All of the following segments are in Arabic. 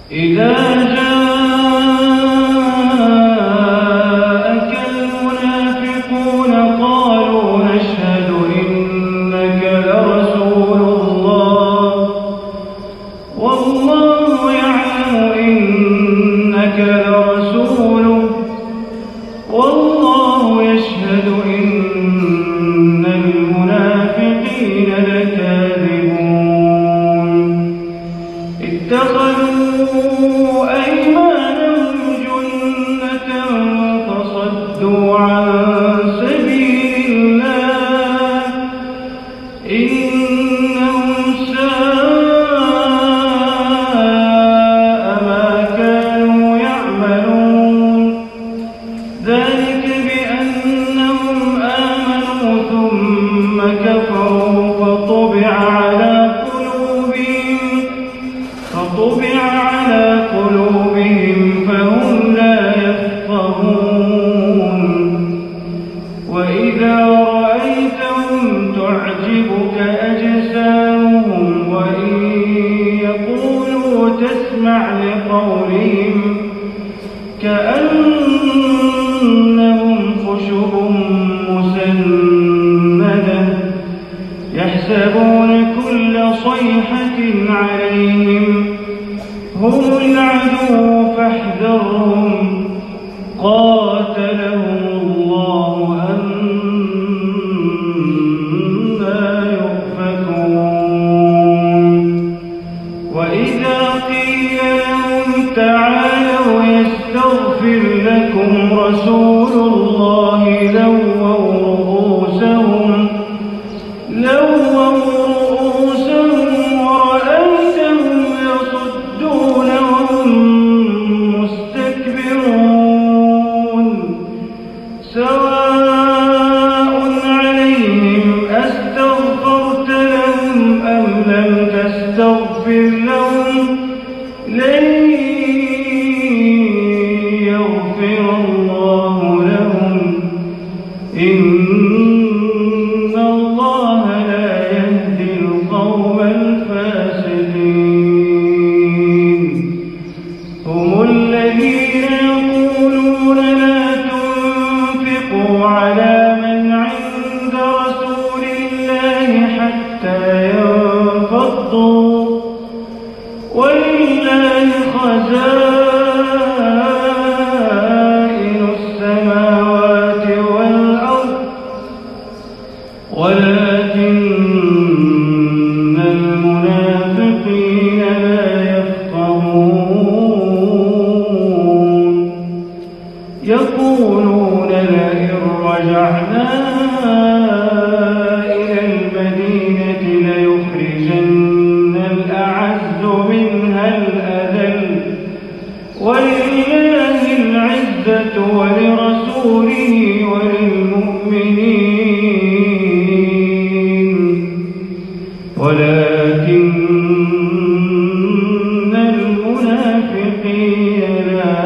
إذا جاءك المنافقون قالوا نشهد إنك لرسول الله والله يعلم إنك لرسوله والله يشهد إن المنافقين لكاذبون اتخذوا أيمانهم جنة فصدوا عن سبيل الله إنهم ساء ما كانوا يعملون ذلك بأنهم آمنوا ثم كفروا فطبع على قلوبهم فهم لا يفقهون وإذا رأيتهم تعجبك أجسامهم وإن يقولوا تسمع لقولهم كأنهم خشب مسندة يحسبون كل صيحة عليهم هم العدو فاحذرهم قاتلهم الله أنى يؤفكون وإذا قيل لهم تعالوا يستغفر لكم رسول الله لووا رؤوسهم ورأيتهم يصدون وهم مستكبرون سواء عليهم أستغفرت لهم أم لم تستغفر لهم لن يغفر الله لهم إن الله لا يهدي القوم الفاسقين هم الذين يقولون لا تنفقوا على من عند رسول الله حتى ينفضوا ولله خزائن السماوات والأرض ولكن المنافقين لا يفقهون يقولون لئن رجعنا إلى المدينة ليخرجن الأعز منها الأذل ولله العزة ولرسوله وللمؤمنين ولكن المنافقين لا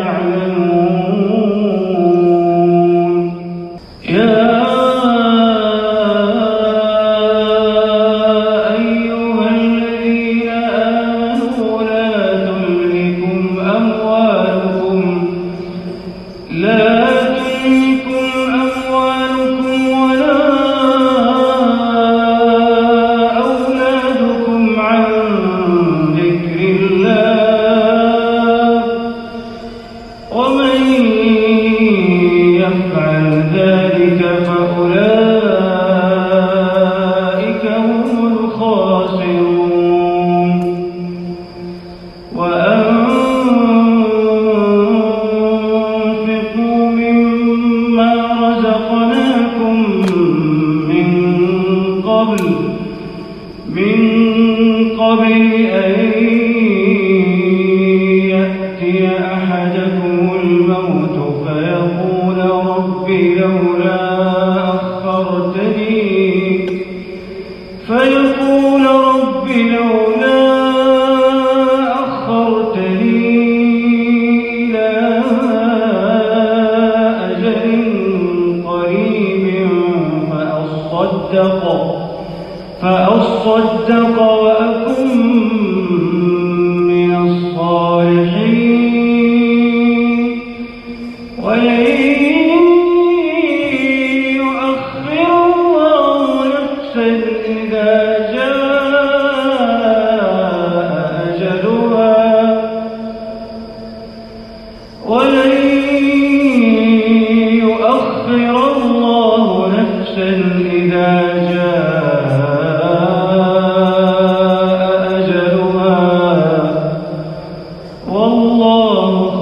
يعلمون يا أيها الذين آمنوا لا الصالحين ولن يؤخر الله نفسا إذا جاء أجلها ولن يؤخر الله نفسا إذا جاء أجلها والله